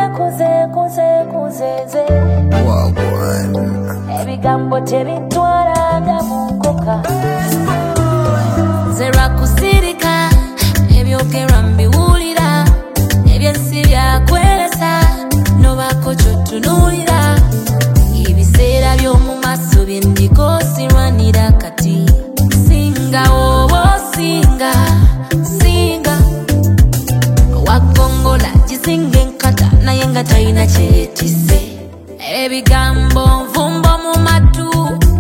kuze ebigambo tebintwalaga mu nkoka nze lwakusirika ebyogerwa mbiwulira ebyensi byakwelesa nobako kyotunuulira ebiseera by'omu maaso byendiko sirwanira kati singa oba osinga wagongola gisinga enkata naye nga talina kyeyetise ebigambo nvumbo mu matu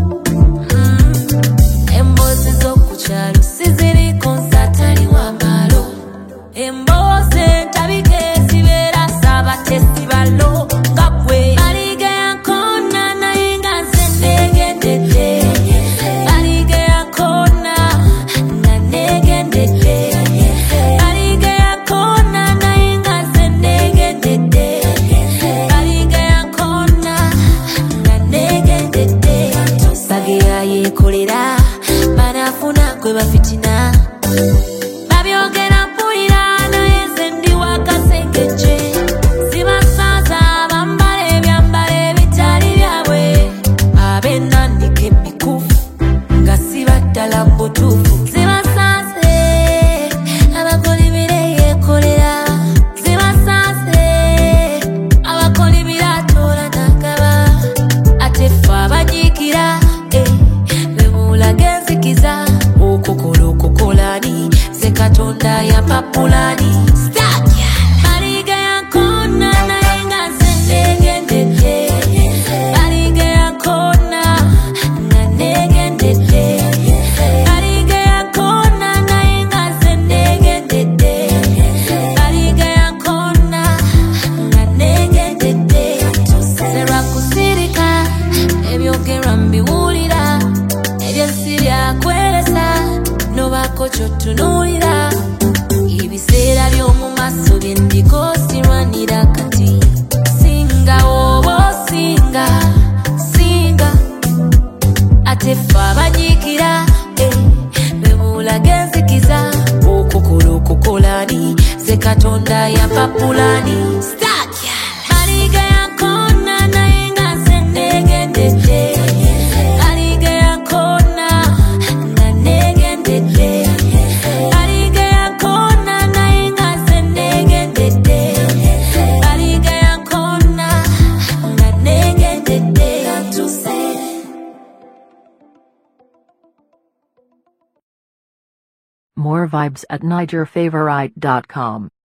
emboozi z'okukyalo siziriko nsatali w'amalo emboozi entabika ezibeera saabatesi balo nga gwe baliga yankona naye nga nze neegendedde baliga yankona nga neegendedde baliga yankona naye nga nze neegendedde baliga yankona nga neegendedde bageya yeekolera banafuna gwe bafitina babyogera mpulira naye nze ndi wakasengejje zibasaza bambala ebyambalo ebitali byabwe ab'ennanika emikufu nga sibaddala mu butuufu zibasaze abakolibira yeekolera zibasaze abakolibira atoola nagaba ate ffe abanyiikira bemulaga enzikiza okukola okukolani ze katonda yapapulani baliga yankona naye nga nze neegendedde baliga yankona nga neegendedde baliga yankona naye nga nze neegendedde baliga yankona nga neegendedde nze lwakusirika ebyogerwa mbiwulira ebyensi byakwelesa nobako kyotunuulira ebiseera by'omu maaso byendiko sirwanira kati singa oba osinga ate ffe abanyiikira bemulaga enzikiza okukola okukolani ze katonda yapapulani baliga yankona naye nga nze neegendedde baliga yankona nga neegendedde baliga yankona naye nga nze neegendedde baliga yankona nga neegendedde More vibes at NigerFavorite.com.